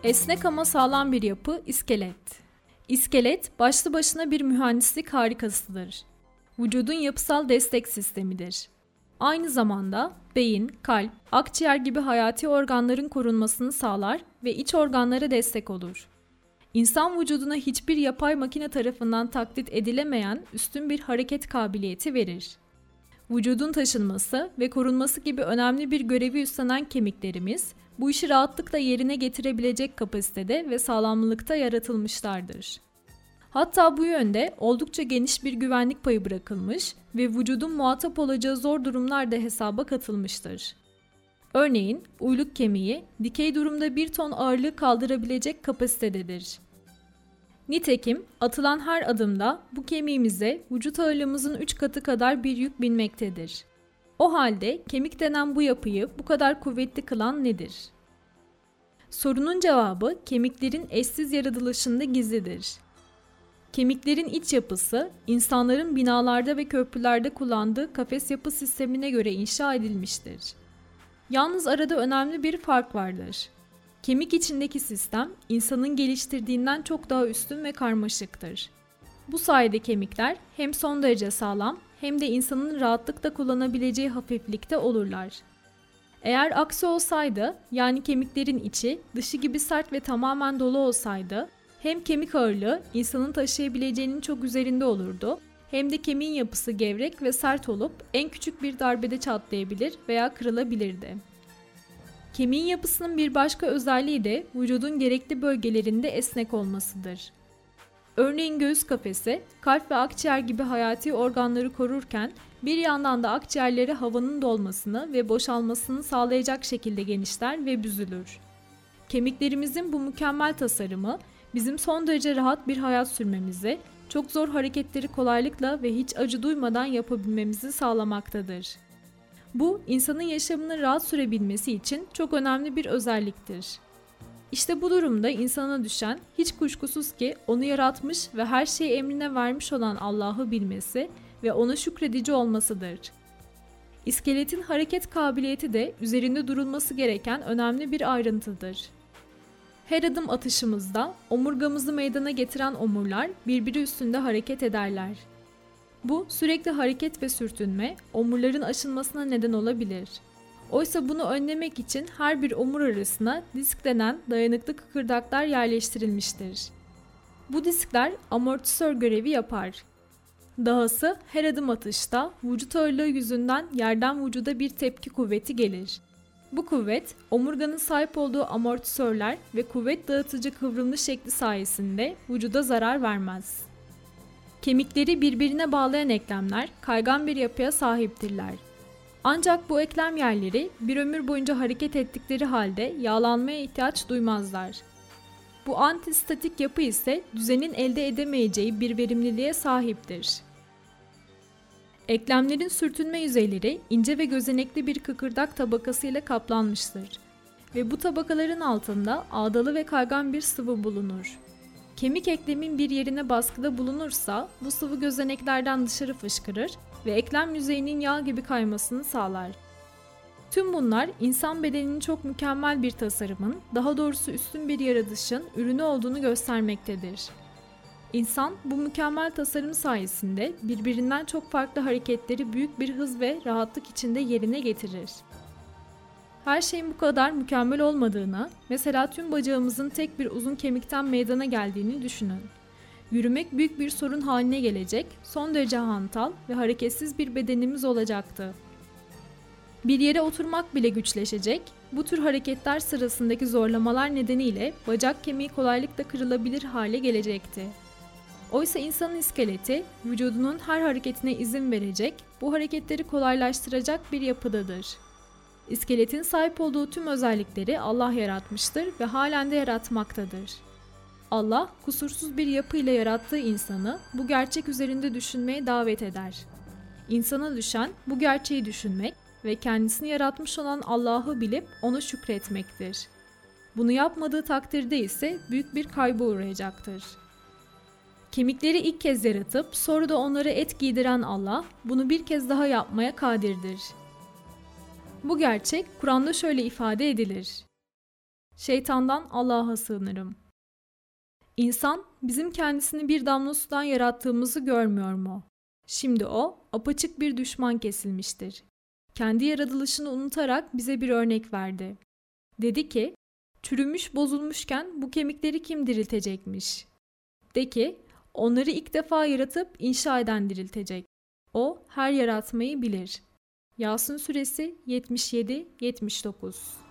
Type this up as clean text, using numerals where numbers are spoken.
Esnek ama sağlam bir yapı, iskelet. İskelet, başlı başına bir mühendislik harikasıdır. Vücudun yapısal destek sistemidir. Aynı zamanda beyin, kalp, akciğer gibi hayati organların korunmasını sağlar ve iç organlara destek olur. İnsan vücuduna hiçbir yapay makine tarafından taklit edilemeyen üstün bir hareket kabiliyeti verir. Vücudun taşınması ve korunması gibi önemli bir görevi üstlenen kemiklerimiz, bu işi rahatlıkla yerine getirebilecek kapasitede ve sağlamlıkta yaratılmışlardır. Hatta bu yönde oldukça geniş bir güvenlik payı bırakılmış ve vücudun muhatap olacağı zor durumlar da hesaba katılmıştır. Örneğin uyluk kemiği dikey durumda 1 ton ağırlığı kaldırabilecek kapasitededir. Nitekim atılan her adımda bu kemiğimize vücut ağırlığımızın 3 katı kadar bir yük binmektedir. O halde kemik denen bu yapıyı bu kadar kuvvetli kılan nedir? Sorunun cevabı kemiklerin eşsiz yaratılışında gizlidir. Kemiklerin iç yapısı, insanların binalarda ve köprülerde kullandığı kafes yapı sistemine göre inşa edilmiştir. Yalnız arada önemli bir fark vardır. Kemik içindeki sistem, insanın geliştirdiğinden çok daha üstün ve karmaşıktır. Bu sayede kemikler hem son derece sağlam hem de insanın rahatlıkla kullanabileceği hafiflikte olurlar. Eğer aksi olsaydı, yani kemiklerin içi, dışı gibi sert ve tamamen dolu olsaydı, hem kemik ağırlığı insanın taşıyabileceğinin çok üzerinde olurdu, hem de kemiğin yapısı gevrek ve sert olup en küçük bir darbede çatlayabilir veya kırılabilirdi. Kemiğin yapısının bir başka özelliği de vücudun gerekli bölgelerinde esnek olmasıdır. Örneğin göğüs kafesi, kalp ve akciğer gibi hayati organları korurken bir yandan da akciğerlere havanın dolmasını ve boşalmasını sağlayacak şekilde genişler ve büzülür. Kemiklerimizin bu mükemmel tasarımı bizim son derece rahat bir hayat sürmemizi, çok zor hareketleri kolaylıkla ve hiç acı duymadan yapabilmemizi sağlamaktadır. Bu, insanın yaşamını rahat sürebilmesi için çok önemli bir özelliktir. İşte bu durumda insana düşen, hiç kuşkusuz ki onu yaratmış ve her şeyi emrine vermiş olan Allah'ı bilmesi ve ona şükredici olmasıdır. İskeletin hareket kabiliyeti de üzerinde durulması gereken önemli bir ayrıntıdır. Her adım atışımızda omurgamızı meydana getiren omurlar birbiri üstünde hareket ederler. Bu sürekli hareket ve sürtünme omurların aşınmasına neden olabilir. Oysa bunu önlemek için her bir omur arasına disk denen dayanıklı kıkırdaklar yerleştirilmiştir. Bu diskler amortisör görevi yapar. Dahası her adım atışta vücut ağırlığı yüzünden yerden vücuda bir tepki kuvveti gelir. Bu kuvvet, omurganın sahip olduğu amortisörler ve kuvvet dağıtıcı kıvrımlı şekli sayesinde vücuda zarar vermez. Kemikleri birbirine bağlayan eklemler kaygan bir yapıya sahiptirler. Ancak bu eklem yerleri bir ömür boyunca hareket ettikleri halde yağlanmaya ihtiyaç duymazlar. Bu antistatik yapı ise düzenin elde edemeyeceği bir verimliliğe sahiptir. Eklemlerin sürtünme yüzeyleri ince ve gözenekli bir kıkırdak tabakasıyla kaplanmıştır ve bu tabakaların altında ağdalı ve kaygan bir sıvı bulunur. Kemik eklemin bir yerine baskıda bulunursa bu sıvı gözeneklerden dışarı fışkırır ve eklem yüzeyinin yağ gibi kaymasını sağlar. Tüm bunlar insan bedeninin çok mükemmel bir tasarımın, daha doğrusu üstün bir yaratışın ürünü olduğunu göstermektedir. İnsan bu mükemmel tasarım sayesinde birbirinden çok farklı hareketleri büyük bir hız ve rahatlık içinde yerine getirir. Her şeyin bu kadar mükemmel olmadığını, mesela tüm bacağımızın tek bir uzun kemikten meydana geldiğini düşünün. Yürümek büyük bir sorun haline gelecek, son derece hantal ve hareketsiz bir bedenimiz olacaktı. Bir yere oturmak bile güçleşecek, bu tür hareketler sırasındaki zorlamalar nedeniyle bacak kemiği kolaylıkla kırılabilir hale gelecekti. Oysa insanın iskeleti, vücudunun her hareketine izin verecek, bu hareketleri kolaylaştıracak bir yapıdadır. İskeletin sahip olduğu tüm özellikleri Allah yaratmıştır ve halen de yaratmaktadır. Allah, kusursuz bir yapıyla yarattığı insanı bu gerçek üzerinde düşünmeye davet eder. İnsana düşen bu gerçeği düşünmek ve kendisini yaratmış olan Allah'ı bilip ona şükretmektir. Bunu yapmadığı takdirde ise büyük bir kayba uğrayacaktır. Kemikleri ilk kez yaratıp sonra da onlara et giydiren Allah, bunu bir kez daha yapmaya kadirdir. Bu gerçek Kur'an'da şöyle ifade edilir. Şeytandan Allah'a sığınırım. İnsan bizim kendisini bir damla sudan yarattığımızı görmüyor mu? Şimdi o apaçık bir düşman kesilmiştir. Kendi yaratılışını unutarak bize bir örnek verdi. Dedi ki, çürümüş bozulmuşken bu kemikleri kim diriltecekmiş? De ki, onları ilk defa yaratıp inşa eden diriltecek. O her yaratmayı bilir. Yasin Suresi 77-79.